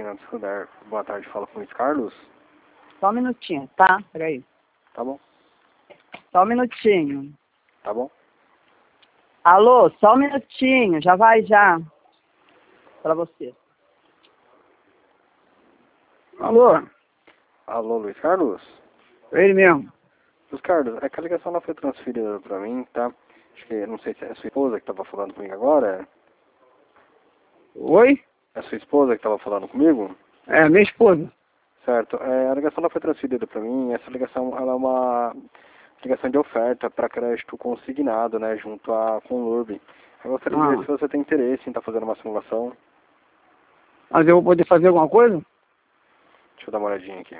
Finanças Rudar. Boa tarde, fala com o Luiz Carlos. Só um minutinho, tá? Peraí. Tá bom, Só um minutinho. tá bom. Alô, só um minutinho, já vai já. Pra você. Alô, Alô, Luiz Carlos? ele mesmo. Luiz Carlos, é que a ligação não foi transferida pra mim, tá? Acho que, não sei se é a sua esposa que tava falando comigo agora. Oi? É a sua esposa que tava falando comigo? É, minha esposa. Certo, a ligação não foi transferida para mim. Essa ligação ela é uma ligação de oferta para crédito consignado, né, junto à Conlurb. Eu gostaria de ver se você tem interesse em estar fazendo uma simulação. Mas eu vou poder fazer alguma coisa? Deixa eu dar uma olhadinha aqui.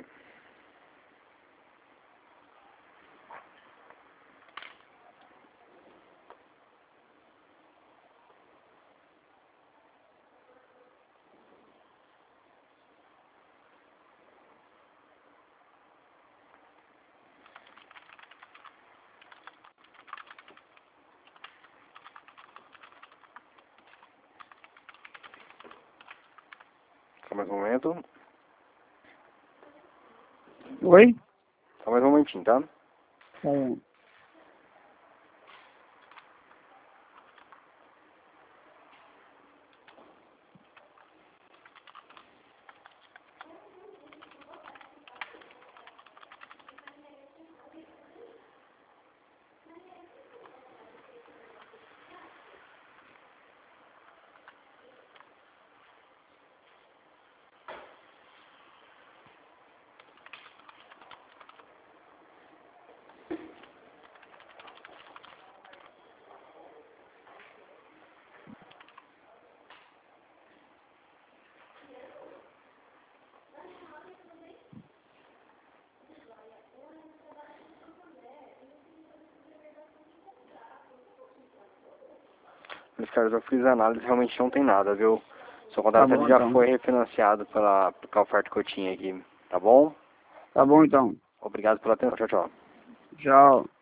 Só mais um momento. Oi? Só mais um momentinho, tá? Tá bom. Luiz Carlos, eu fiz a análise, realmente não tem nada, viu? Seu Tá contrato ele bom, já então. foi refinanciado pela oferta que eu tinha aqui, tá bom? Tá bom, então. Obrigado pela atenção. Tchau, tchau. Tchau.